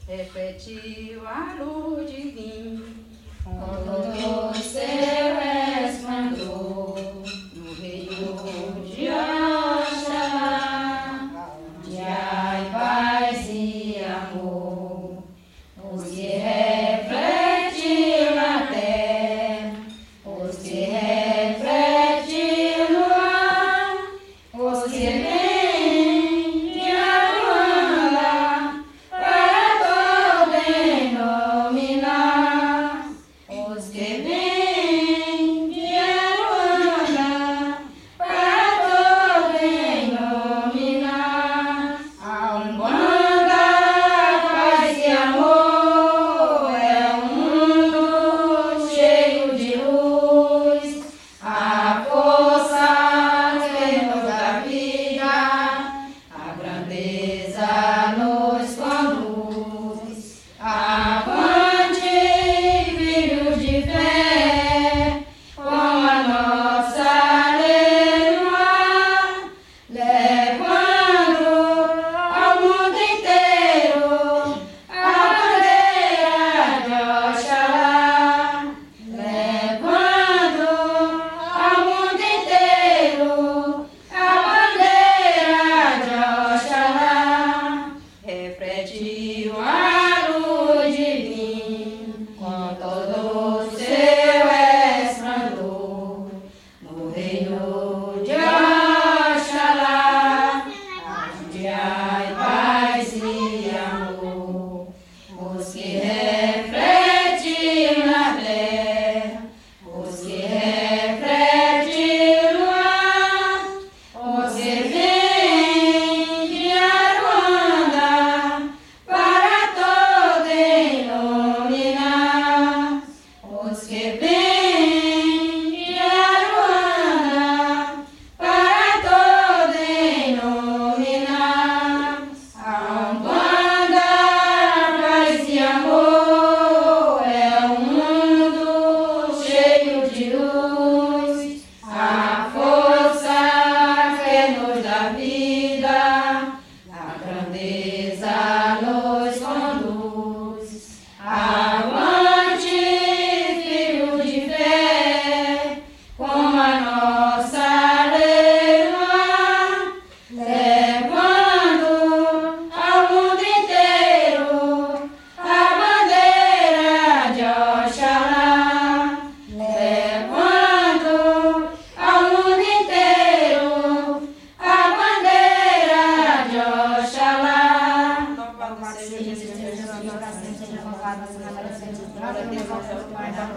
refletiu a luz divina, com todo o seu resplendor, no reino de Oxalá, onde há paz e amor, os que refletiu na terra, os que refletiu no ar, os que vêm de Aruanda para todo iluminar, os que vêm de Aruanda para todo iluminar. A Umbanda, paz e amor, é um mundo cheio de luz, a força que nos dá vida, a grandeza nos conduz. Avante, filhos de fé, com a nossa aleluia, levando ao mundo inteiro a bandeira de Oxalá, levando ao mundo inteiro a bandeira de Oxalá, refletiu a luz divina, com todo o seu esplendor, no reino de Oxalá, onde há paz e amor, os que refletiu na terra, os que refletiu no ar, os que vêm de Aruanda para todo iluminar, os que vêm de Aruanda para todo iluminar. A Umbanda, paz e amor, é um mundo cheio de luz, a força que nos dá vida, a grandeza nos conduz. Avante, filho de fé, com a nossa aleluia, levando ao mundo inteiro a bandeira de Oxalá, levando ao mundo inteiro a bandeira de Oxalá. Louvado seja Jesus, seja louvado, seja louvado, seja louvado, seja louvado, seja louvado,